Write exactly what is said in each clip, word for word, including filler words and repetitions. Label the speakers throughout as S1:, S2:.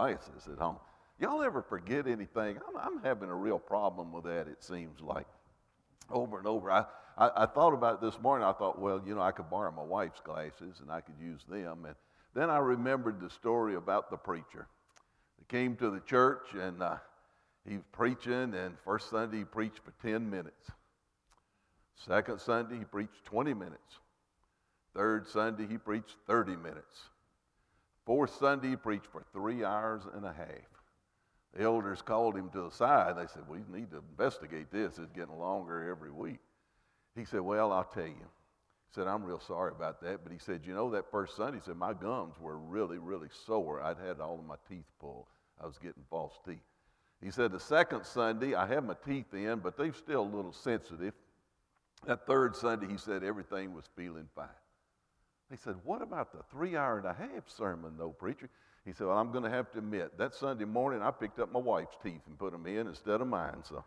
S1: glasses at home. Y'all ever forget anything? I'm, I'm having a real problem with that, it seems like, over and over. I, I, I thought about it this morning. I thought, well, you know, I could borrow my wife's glasses and I could use them. And then I remembered the story about the preacher. He came to the church and uh, he was preaching, and first Sunday he preached for ten minutes. Second Sunday he preached twenty minutes. Third Sunday he preached thirty minutes. Fourth Sunday he preached for three hours and a half. The elders called him to the side. They said, we need to investigate this. It's getting longer every week. He said, well, I'll tell you. He said, I'm real sorry about that. But he said, you know, that first Sunday, he said, my gums were really, really sore. I'd had all of my teeth pulled. I was getting false teeth. He said, the second Sunday, I had my teeth in, but they're still a little sensitive. That third Sunday, he said, everything was feeling fine. He said, what about the three hour and a half sermon, though, preacher? He said, well, I'm going to have to admit, that Sunday morning, I picked up my wife's teeth and put them in instead of mine. So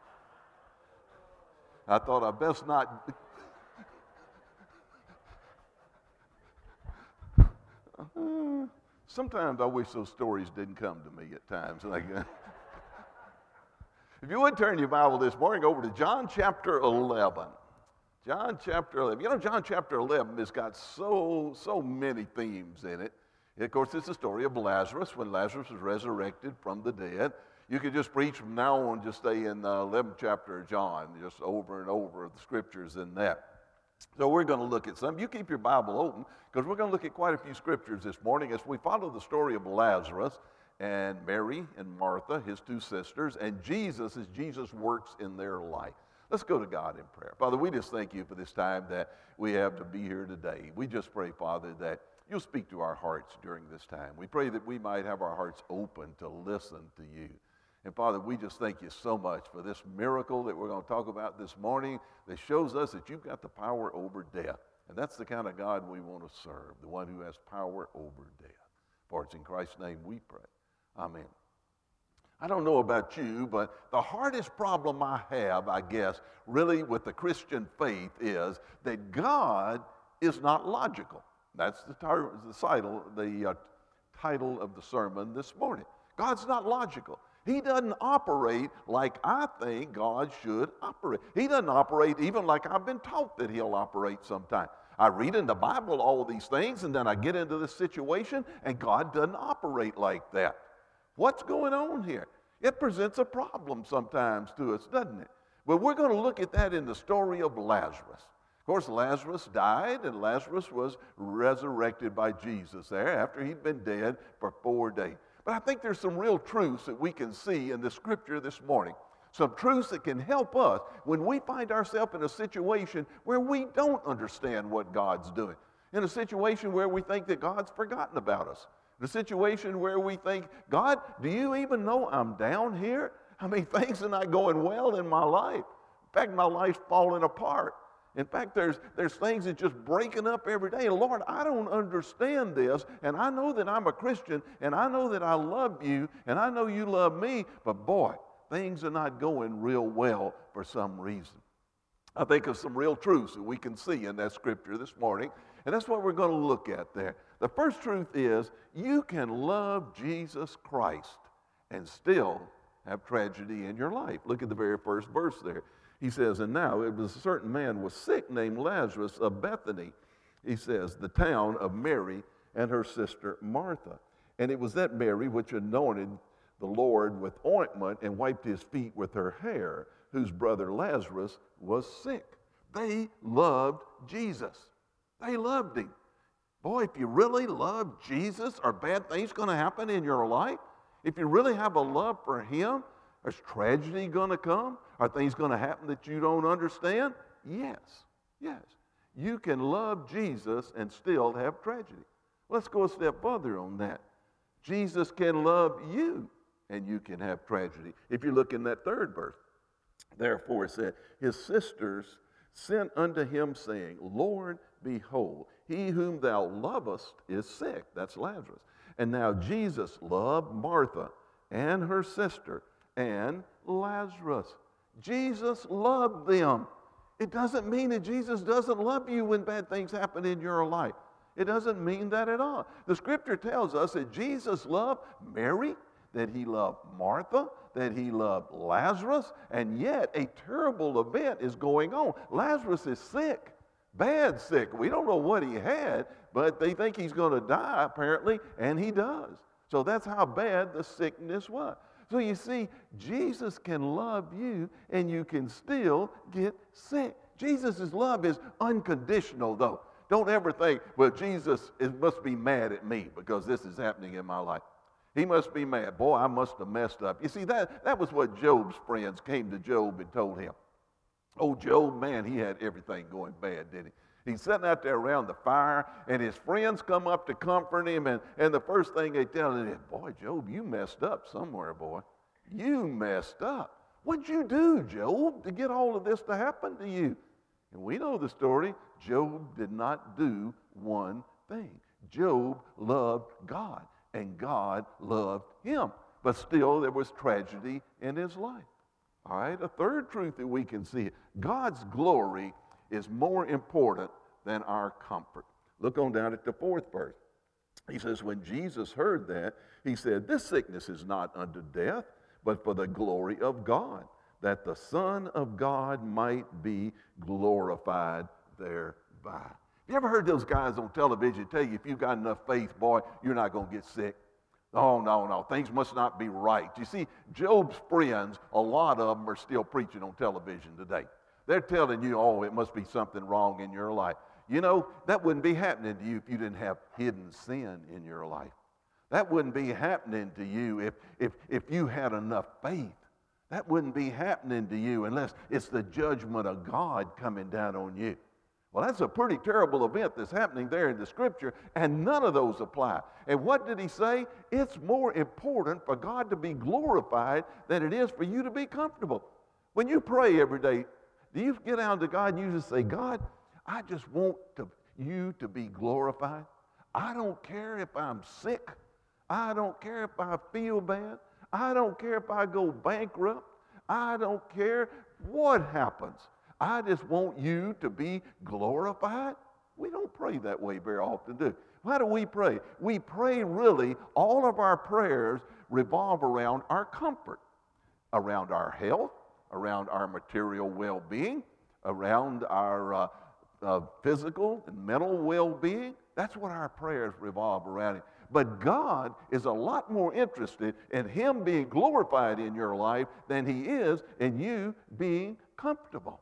S1: I thought I best not. uh, sometimes I wish those stories didn't come to me at times. Like, if you would turn your Bible this morning over to John chapter eleven. John chapter eleven. You know, John chapter eleven has got so, so many themes in it. Of course, it's the story of Lazarus, when Lazarus was resurrected from the dead. You could just preach from now on, just stay in the eleventh chapter of John, just over and over the scriptures in that. So we're going to look at some. You keep your Bible open, because we're going to look at quite a few scriptures this morning as we follow the story of Lazarus and Mary and Martha, his two sisters, and Jesus as Jesus works in their life. Let's go to God in prayer. Father, we just thank you for this time that we have to be here today. We just pray, Father, that you'll speak to our hearts during this time. We pray that we might have our hearts open to listen to you. And Father, we just thank you so much for this miracle that we're going to talk about this morning that shows us that you've got the power over death. And that's the kind of God we want to serve, the one who has power over death. For it's in Christ's name we pray. Amen. I don't know about you, but the hardest problem I have, I guess, really with the Christian faith is that God is not logical. That's the, tar- the, title, the uh, title of the sermon this morning. God's not logical. He doesn't operate like I think God should operate. He doesn't operate even like I've been taught that he'll operate sometime. I read in the Bible all these things, and then I get into this situation, and God doesn't operate like that. What's going on here? It presents a problem sometimes to us, doesn't it? But we're going to look at that in the story of Lazarus. Of course, Lazarus died, and Lazarus was resurrected by Jesus there after he'd been dead for four days. But I think there's some real truths that we can see in the scripture this morning. Some truths that can help us when we find ourselves in a situation where we don't understand what God's doing. In a situation where we think that God's forgotten about us. In a situation where we think, God, do you even know I'm down here? I mean, things are not going well in my life. In fact, my life's falling apart. In fact, there's, there's things that just breaking up every day. Lord, I don't understand this, and I know that I'm a Christian, and I know that I love you, and I know you love me, but boy, things are not going real well for some reason. I think of some real truths that we can see in that scripture this morning, and that's what we're going to look at there. The first truth is you can love Jesus Christ and still have tragedy in your life. Look at the very first verse there. He says, and now it was a certain man was sick named Lazarus of Bethany. He says, the town of Mary and her sister Martha. And it was that Mary which anointed the Lord with ointment and wiped his feet with her hair, whose brother Lazarus was sick. They loved Jesus. They loved him. Boy, if you really love Jesus, are bad things going to happen in your life? If you really have a love for him, is tragedy going to come? Are things going to happen that you don't understand? Yes, yes. You can love Jesus and still have tragedy. Let's go a step further on that. Jesus can love you and you can have tragedy. If you look in that third verse, therefore it said, his sisters sent unto him saying, Lord, behold, he whom thou lovest is sick. That's Lazarus. And now Jesus loved Martha and her sister and Lazarus. Jesus loved them. It doesn't mean that Jesus doesn't love you when bad things happen in your life. It doesn't mean that at all. The scripture tells us that Jesus loved Mary, that he loved Martha, that he loved Lazarus, and yet a terrible event is going on. Lazarus is sick, bad sick. We don't know what he had, but they think he's going to die apparently, and he does. So that's how bad the sickness was. So you see, Jesus can love you and you can still get sick. Jesus' love is unconditional though. Don't ever think, well, Jesus is, must be mad at me because this is happening in my life. He must be mad. Boy, I must have messed up. You see, that, that was what Job's friends came to Job and told him. Oh, Job, man, he had everything going bad, didn't he? He's sitting out there around the fire, and his friends come up to comfort him, and, and the first thing they tell him is, boy, Job, you messed up somewhere, boy. You messed up. What'd you do, Job, to get all of this to happen to you? And we know the story. Job did not do one thing. Job loved God, and God loved him. But still, there was tragedy in his life. All right, a third truth that we can see, God's glory is more important than our comfort. Look on down at the fourth verse. He says, when Jesus heard that, he said, this sickness is not unto death, but for the glory of God, that the Son of God might be glorified thereby. You ever heard those guys on television tell you if you've got enough faith, boy, you're not going to get sick? Oh, no, no, things must not be right. You see, Job's friends, a lot of them are still preaching on television today. They're telling you, oh, it must be something wrong in your life. You know, that wouldn't be happening to you if you didn't have hidden sin in your life. That wouldn't be happening to you if, if, if you had enough faith. That wouldn't be happening to you unless it's the judgment of God coming down on you. Well, that's a pretty terrible event that's happening there in the scripture, and none of those apply. And what did he say? It's more important for God to be glorified than it is for you to be comfortable. When you pray every day, do you get down to God and you just say, God, I just want to, you to be glorified. I don't care if I'm sick. I don't care if I feel bad. I don't care if I go bankrupt. I don't care what happens. I just want you to be glorified. We don't pray that way very often, do we? How do we pray? We pray really, all of our prayers revolve around our comfort, around our health, around our material well-being, around our uh, uh, physical and mental well-being. That's what our prayers revolve around. But God is a lot more interested in Him being glorified in your life than He is in you being comfortable.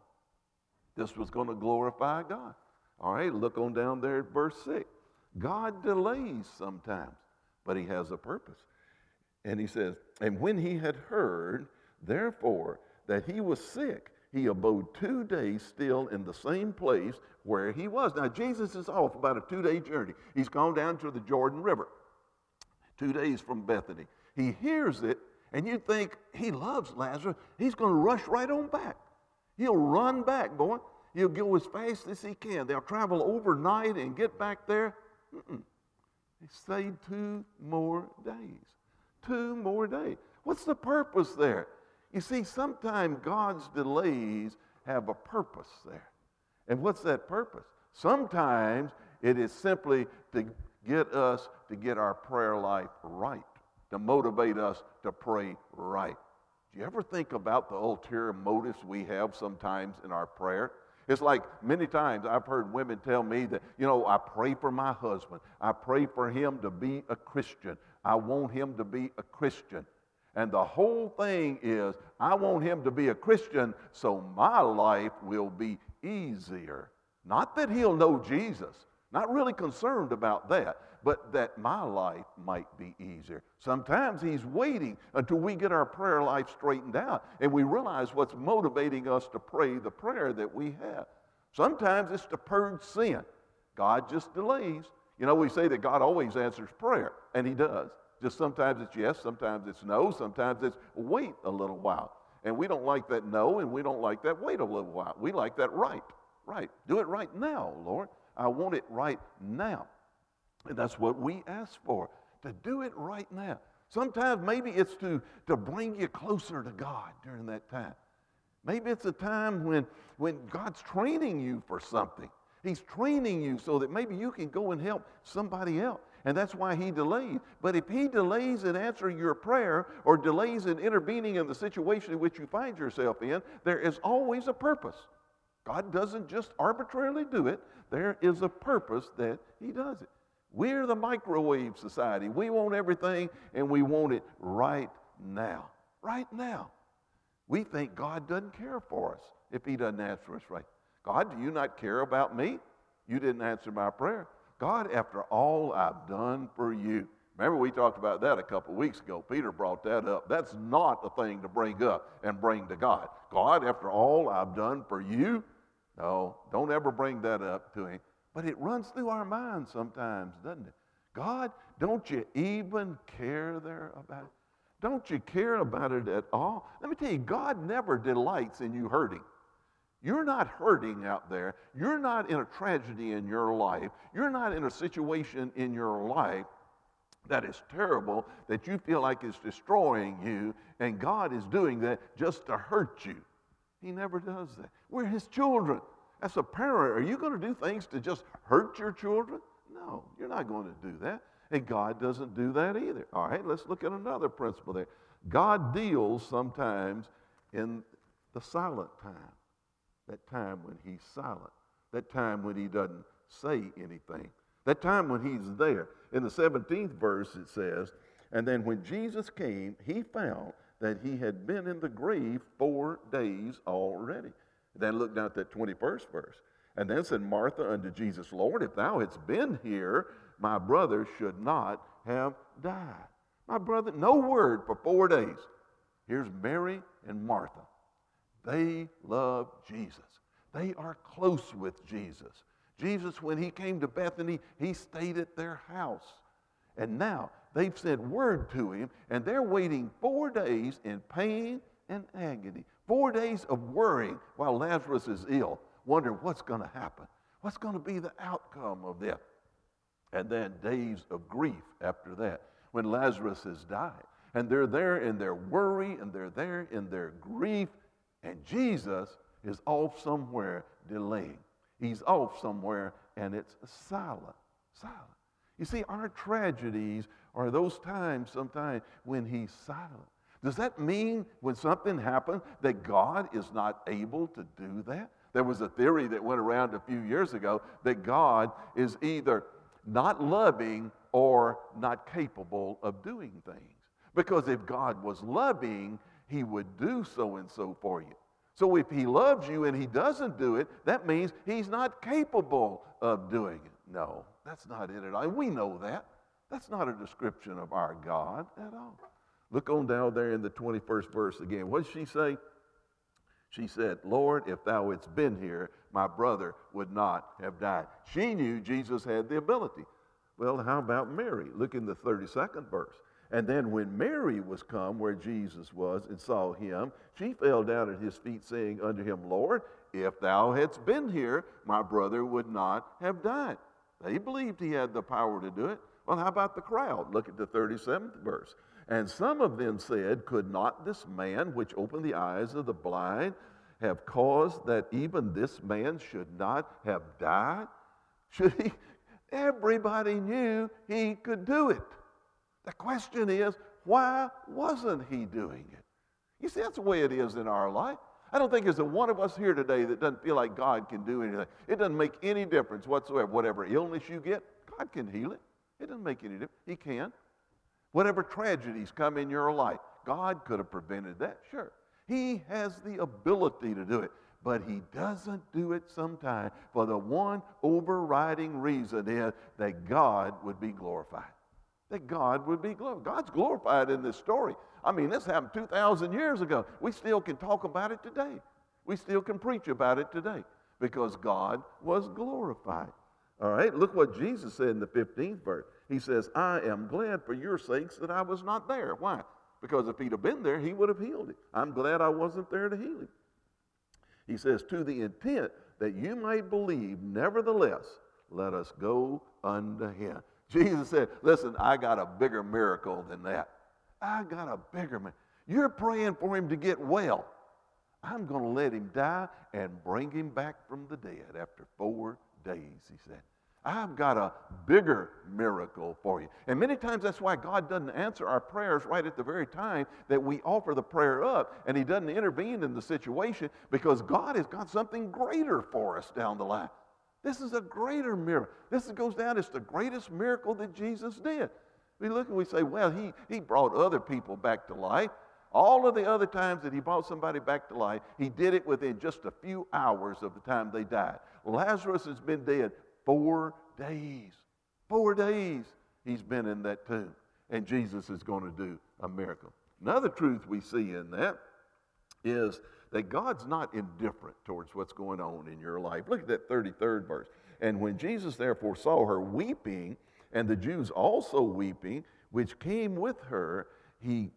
S1: This was going to glorify God. All right, look on down there at verse six. God delays sometimes, but He has a purpose. And He says, and when He had heard, therefore, that he was sick, He abode two days still in the same place where he was. Now, Jesus is off about a two-day journey. He's gone down to the Jordan River, two days from Bethany. He hears it, and you think He loves Lazarus. He's going to rush right on back. He'll run back, boy. He'll go as fast as he can. They'll travel overnight and get back there. Mm-mm. He stayed two more days. Two more days. What's the purpose there? You see, sometimes God's delays have a purpose there. And what's that purpose? Sometimes it is simply to get us to get our prayer life right, to motivate us to pray right. Do you ever think about the ulterior motives we have sometimes in our prayer? It's like many times I've heard women tell me that, you know, I pray for my husband. I pray for him to be a Christian. I want him to be a Christian. And the whole thing is, I want him to be a Christian so my life will be easier. Not that he'll know Jesus. Not really concerned about that, but that my life might be easier. Sometimes He's waiting until we get our prayer life straightened out and we realize what's motivating us to pray the prayer that we have. Sometimes it's to purge sin. God just delays. You know, we say that God always answers prayer, and He does. Just sometimes it's yes, sometimes it's no, sometimes it's wait a little while. And we don't like that no, and we don't like that wait a little while. We like that right, right. Do it right now, Lord. I want it right now. And that's what we ask for, to do it right now. Sometimes maybe it's to, to bring you closer to God during that time. Maybe it's a time when, when God's training you for something. He's training you so that maybe you can go and help somebody else. And that's why he delayed. But if he delays in answering your prayer or delays in intervening in the situation in which you find yourself in, there is always a purpose. God doesn't just arbitrarily do it. There is a purpose that he does it. We're the microwave society. We want everything, and we want it right now. Right now. We think God doesn't care for us if he doesn't answer us right. God, do you not care about me? You didn't answer my prayer. God, after all I've done for you. Remember, we talked about that a couple of weeks ago. Peter brought that up. That's not a thing to bring up and bring to God. God, after all I've done for you. No, don't ever bring that up to him. But it runs through our minds sometimes, doesn't it? God, don't you even care there about it? Don't you care about it at all? Let me tell you, God never delights in you hurting. You're not hurting out there. You're not in a tragedy in your life. You're not in a situation in your life that is terrible, that you feel like it's destroying you, and God is doing that just to hurt you. He never does that. We're his children. As a parent, are you going to do things to just hurt your children? No, you're not going to do that. And God doesn't do that either. All right, let's look at another principle there. God deals sometimes in the silent time. That time when he's silent. That time when he doesn't say anything. That time when he's there. In the seventeenth verse it says, and then when Jesus came, he found that he had been in the grave four days already. Then look down at that twenty-first verse. And then said Martha unto Jesus, Lord, if thou hadst been here, my brother should not have died. My brother, no word for four days. Here's Mary and Martha. They love Jesus. They are close with Jesus. Jesus, when he came to Bethany, he stayed at their house. And now they've sent word to him, and they're waiting four days in pain and agony. Four days of worrying while Lazarus is ill, wondering what's going to happen. What's going to be the outcome of this? And then days of grief after that, when Lazarus has died. And they're there in their worry, and they're there in their grief, and Jesus is off somewhere delaying. He's off somewhere, and it's silent, silent. You see, our tragedies are those times sometimes when he's silent. Does that mean when something happens that God is not able to do that? There was a theory that went around a few years ago that God is either not loving or not capable of doing things. Because if God was loving, he would do so and so for you. So if he loves you and he doesn't do it, that means he's not capable of doing it. No, that's not it at all. And we know that. That's not a description of our God at all. Look on down there in the twenty-first verse again. What did she say? She said, Lord, if thou hadst been here, my brother would not have died. She knew Jesus had the ability. Well, how about Mary? Look in the thirty-second verse. And then when Mary was come where Jesus was and saw him, she fell down at his feet, saying unto him, Lord, if thou hadst been here, my brother would not have died. They believed he had the power to do it. Well, how about the crowd? Look at the thirty-seventh verse. And some of them said, could not this man which opened the eyes of the blind have caused that even this man should not have died? Should he? Everybody knew he could do it. The question is, why wasn't he doing it? You see, that's the way it is in our life. I don't think there's a one of us here today that doesn't feel like God can do anything. It doesn't make any difference whatsoever. Whatever illness you get, God can heal it. It doesn't make any difference. He can. Whatever tragedies come in your life, God could have prevented that, sure. He has the ability to do it, but he doesn't do it sometimes for the one overriding reason is that God would be glorified. That God would be glorified. God's glorified in this story. I mean, this happened two thousand years ago. We still can talk about it today. We still can preach about it today because God was glorified. All right, look what Jesus said in the fifteenth verse. He says, I am glad for your sakes that I was not there. Why? Because if he'd have been there, he would have healed him. I'm glad I wasn't there to heal him. He says, to the intent that you might believe, nevertheless, let us go unto him. Jesus said, listen, I got a bigger miracle than that. I got a bigger miracle. You're praying for him to get well. I'm going to let him die and bring him back from the dead after four days, he said. I've got a bigger miracle for you. And many times that's why God doesn't answer our prayers right at the very time that we offer the prayer up, and he doesn't intervene in the situation, because God has got something greater for us down the line. This is a greater miracle. This goes down as the greatest miracle that Jesus did. We look and we say, well, he, he brought other people back to life. All of the other times that he brought somebody back to life, he did it within just a few hours of the time they died. Lazarus has been dead four days. Four days he's been in that tomb. And Jesus is going to do a miracle. Another truth we see in that is that God's not indifferent towards what's going on in your life. Look at that thirty-third verse. And when Jesus therefore saw her weeping, and the Jews also weeping, which came with her, he,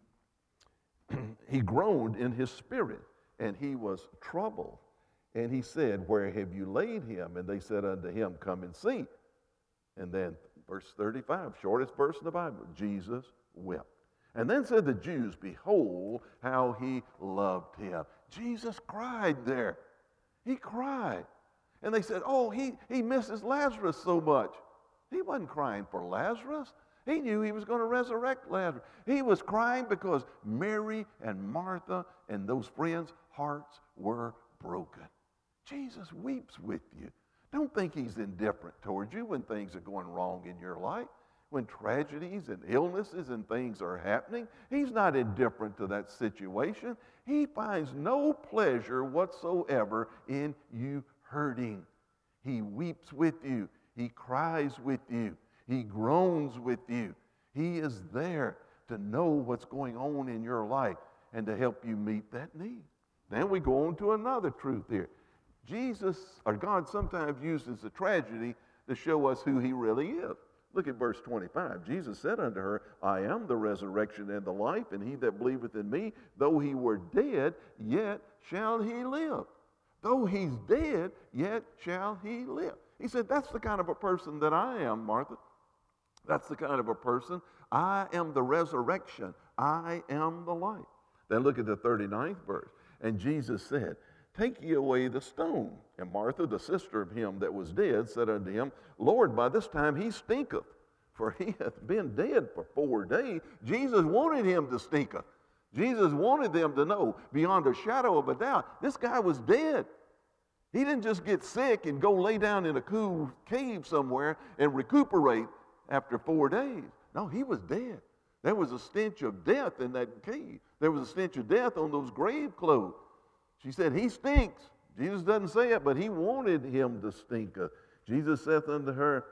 S1: he groaned in his spirit, and he was troubled. And he said, where have you laid him? And they said unto him, come and see. And then verse thirty-five, shortest verse in the Bible, Jesus wept. And then said the Jews, behold how he loved him. Jesus cried there. He cried. And they said, oh, he, he misses Lazarus so much. He wasn't crying for Lazarus. He knew he was going to resurrect Lazarus. He was crying because Mary and Martha and those friends' hearts were broken. Jesus weeps with you. Don't think he's indifferent towards you when things are going wrong in your life. When tragedies and illnesses and things are happening, he's not indifferent to that situation. He finds no pleasure whatsoever in you hurting. He weeps with you. He cries with you. He groans with you. He is there to know what's going on in your life and to help you meet that need. Then we go on to another truth here. Jesus, or God, sometimes uses a tragedy to show us who he really is. Look at verse twenty-five. Jesus said unto her, I am the resurrection and the life, and he that believeth in me, though he were dead, yet shall he live. Though he's dead, yet shall he live. He said, that's the kind of a person that I am, Martha. That's the kind of a person. I am the resurrection. I am the life. Then look at the thirty-ninth verse. And Jesus said, take ye away the stone. And Martha, the sister of him that was dead, said unto him, Lord, by this time he stinketh, for he hath been dead for four days. Jesus wanted him to stinketh. Jesus wanted them to know beyond a shadow of a doubt, this guy was dead. He didn't just get sick and go lay down in a cool cave somewhere and recuperate after four days. No, he was dead. There was a stench of death in that cave. There was a stench of death on those grave clothes. She said, he stinks. Jesus doesn't say it, but he wanted him to stink. Uh, Jesus saith unto her,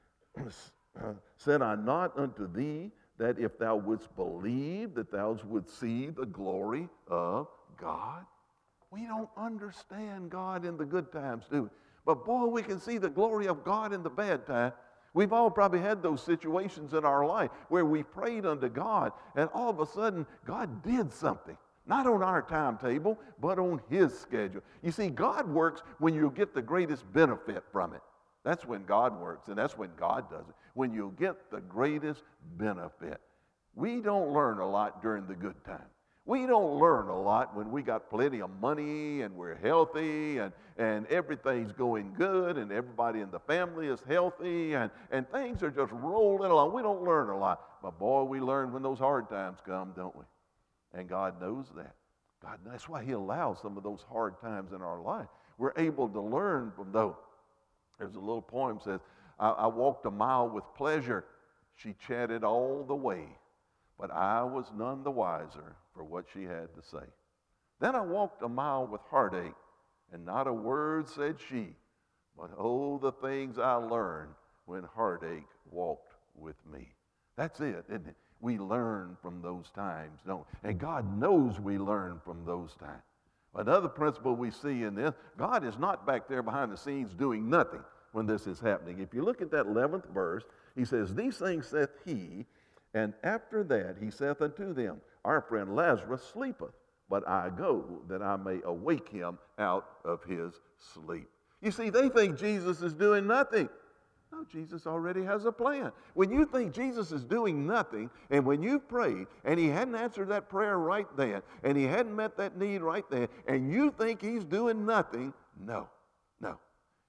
S1: uh, said I not unto thee that if thou wouldst believe, that thou wouldst see the glory of God? We don't understand God in the good times, do we? But boy, we can see the glory of God in the bad time. We've all probably had those situations in our life where we prayed unto God, and all of a sudden, God did something. Not on our timetable, but on his schedule. You see, God works when you get the greatest benefit from it. That's when God works, and that's when God does it. When you get the greatest benefit. We don't learn a lot during the good times. We don't learn a lot when we got plenty of money and we're healthy and, and everything's going good and everybody in the family is healthy and, and things are just rolling along. We don't learn a lot. But boy, we learn when those hard times come, don't we? And God knows that. God, that's why he allows some of those hard times in our life. We're able to learn from those. There's a little poem that says, I, I walked a mile with pleasure. She chatted all the way, but I was none the wiser for what she had to say. Then I walked a mile with heartache, and not a word said she, but oh, the things I learned when heartache walked with me. That's it, isn't it? We learn from those times, don't we? And God knows we learn from those times. Another principle we see in this, God is not back there behind the scenes doing nothing when this is happening. If you look at that eleventh verse, he says, these things saith he, and after that he saith unto them, our friend Lazarus sleepeth, but I go that I may awake him out of his sleep. You see, they think Jesus is doing nothing. No, Jesus already has a plan. When you think Jesus is doing nothing, and when you prayed, and he hadn't answered that prayer right then, and he hadn't met that need right then, and you think he's doing nothing, no, no.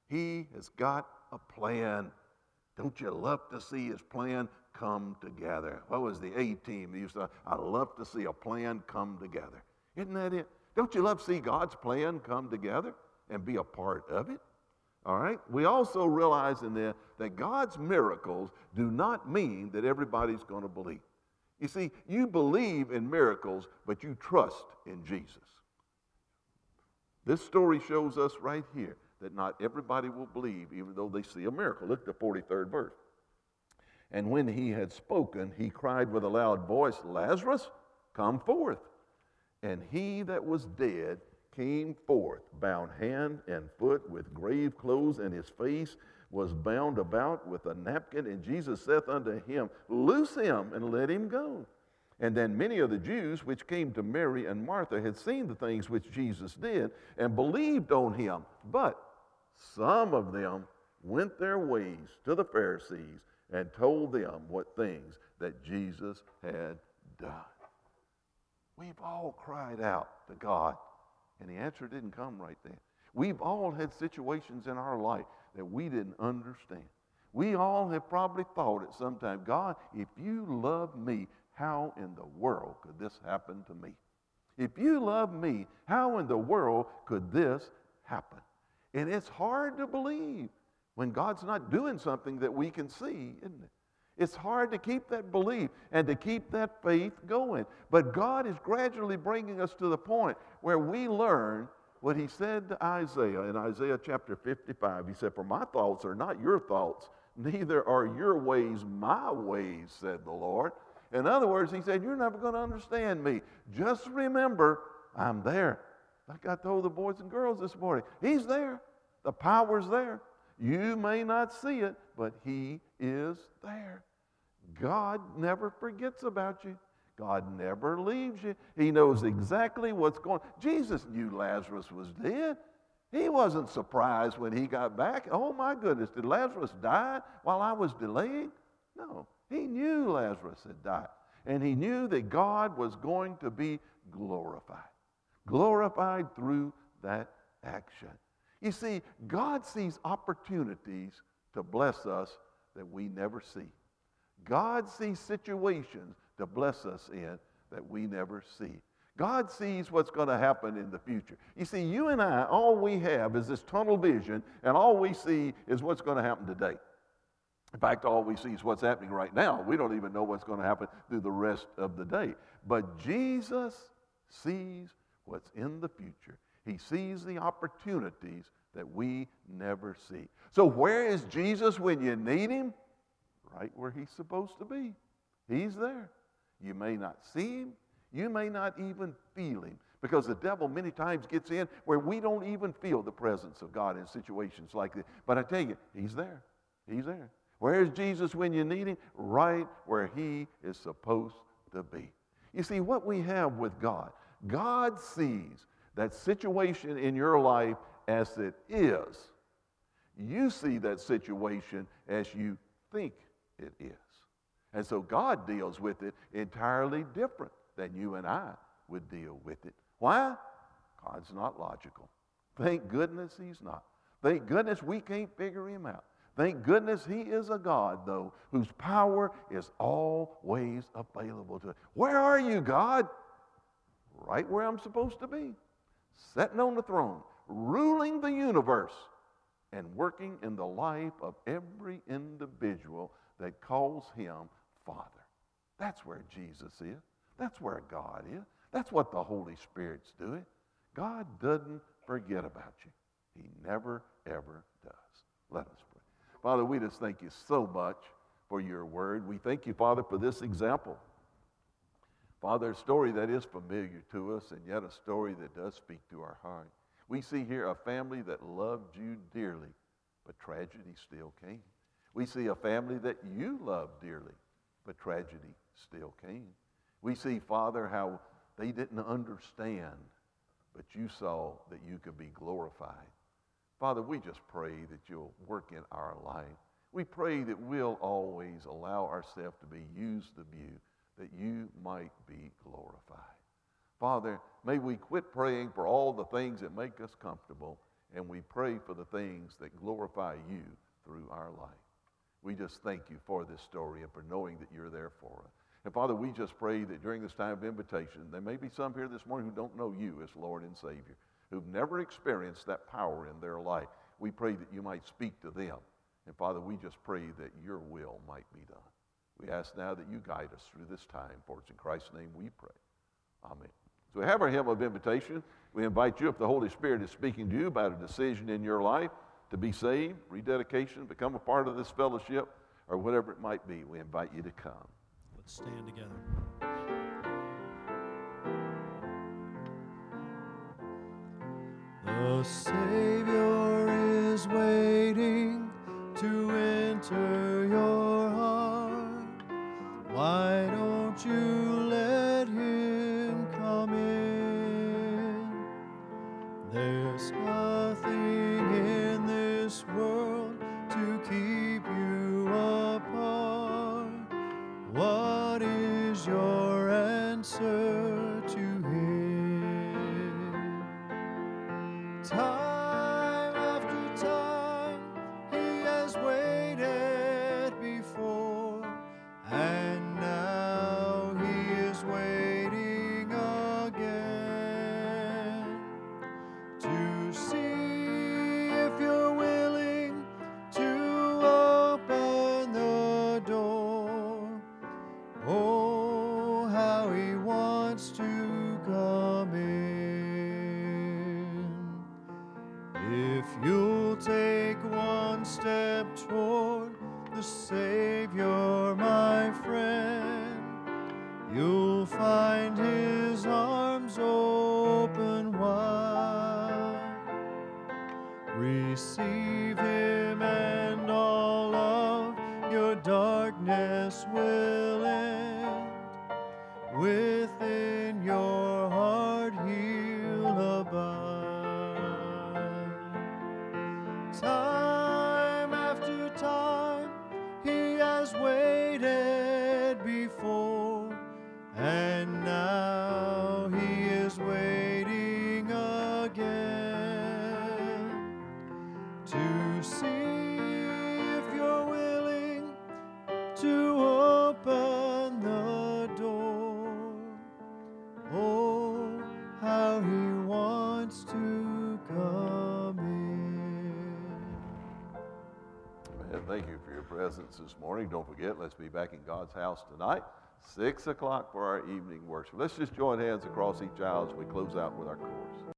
S1: He has got a plan. Don't you love to see his plan come together? What was the A-team? They used to, I love to see a plan come together. Isn't that it? Don't you love to see God's plan come together and be a part of it? All right? We also realize in there that God's miracles do not mean that everybody's going to believe. You see, you believe in miracles, but you trust in Jesus. This story shows us right here that not everybody will believe even though they see a miracle. Look at the forty-third verse. And when he had spoken, he cried with a loud voice, Lazarus, come forth. And he that was dead came forth, bound hand and foot with grave clothes, and his face was bound about with a napkin. And Jesus saith unto him, loose him and let him go. And then many of the Jews which came to Mary and Martha had seen the things which Jesus did and believed on him. But some of them went their ways to the Pharisees and told them what things that Jesus had done. We've all cried out to God, and the answer didn't come right then. We've all had situations in our life that we didn't understand. We all have probably thought at some time, God, if you love me, how in the world could this happen to me? If you love me, how in the world could this happen? And it's hard to believe when God's not doing something that we can see, isn't it? It's hard to keep that belief and to keep that faith going. But God is gradually bringing us to the point where we learn what he said to Isaiah in Isaiah chapter fifty-five. He said, for my thoughts are not your thoughts, neither are your ways my ways, said the Lord. In other words, he said, you're never going to understand me. Just remember, I'm there. Like I told the boys and girls this morning, he's there. The power's there. You may not see it, but he is there. God never forgets about you. God never leaves you. He knows exactly what's going on. Jesus knew Lazarus was dead. He wasn't surprised when he got back. Oh my goodness, did Lazarus die while I was delaying? No, he knew Lazarus had died. And he knew that God was going to be glorified. Glorified through that action. You see, God sees opportunities to bless us that we never see. God sees situations to bless us in that we never see. God sees what's going to happen in the future. You see, you and I, all we have is this tunnel vision, and all we see is what's going to happen today. In fact, all we see is what's happening right now. We don't even know what's going to happen through the rest of the day. But Jesus sees what's in the future. He sees the opportunities that we never see. So where is Jesus when you need him? Right where he's supposed to be. He's there. You may not see him. You may not even feel him, because the devil many times gets in where we don't even feel the presence of God in situations like this. But I tell you, he's there. He's there. Where is Jesus when you need him? Right where he is supposed to be. You see, what we have with God, God sees that situation in your life as it is. You see that situation as you think it is. And so God deals with it entirely different than you and I would deal with it. Why? God's not logical. Thank goodness he's not. Thank goodness we can't figure him out. Thank goodness he is a God, though, whose power is always available to us. Where are you, God? Right where I'm supposed to be. Sitting on the throne, ruling the universe, and working in the life of every individual that calls him Father. That's where Jesus is. That's where God is. That's what the Holy Spirit's doing. God doesn't forget about you. He never, ever does. Let us pray. Father, we just thank you so much for your word. We thank you, Father, for this example. Father, a story that is familiar to us, and yet a story that does speak to our heart. We see here a family that loved you dearly, but tragedy still came. We see a family that you loved dearly, but tragedy still came. We see, Father, how they didn't understand, but you saw that you could be glorified. Father, we just pray that you'll work in our life. We pray that we'll always allow ourselves to be used of you, that you might be glorified. Father, may we quit praying for all the things that make us comfortable, and we pray for the things that glorify you through our life. We just thank you for this story and for knowing that you're there for us. And Father, we just pray that during this time of invitation, there may be some here this morning who don't know you as Lord and Savior, who've never experienced that power in their life. We pray that you might speak to them. And Father, we just pray that your will might be done. We ask now that you guide us through this time, for it's in Christ's name we pray. Amen. So we have our hymn of invitation. We invite you, if the Holy Spirit is speaking to you about a decision in your life to be saved, rededication, become a part of this fellowship, or whatever it might be, we invite you to come.
S2: Let's stand together. The Savior is waiting to enter your heart. Why don't you let him come in? There's nothing in this world to keep you apart. What is your answer to him? Time after time he has waited before, and now he is waiting again to see if you're willing to open the door. Oh, how he wants to come in. If you'll take one step toward the Savior, my friend, you'll find his arms open wide. Receive him and all of your darkness will end. Within your heart he'll abide. Time after time he has waited before, and now he is waiting again to see if you're willing to open the door. Oh, how he wants to come in.
S1: Man, thank you for your presence this morning. Don't forget, let's be back in God's house tonight, six o'clock for our evening worship. Let's just join hands across each aisle as we close out with our chorus.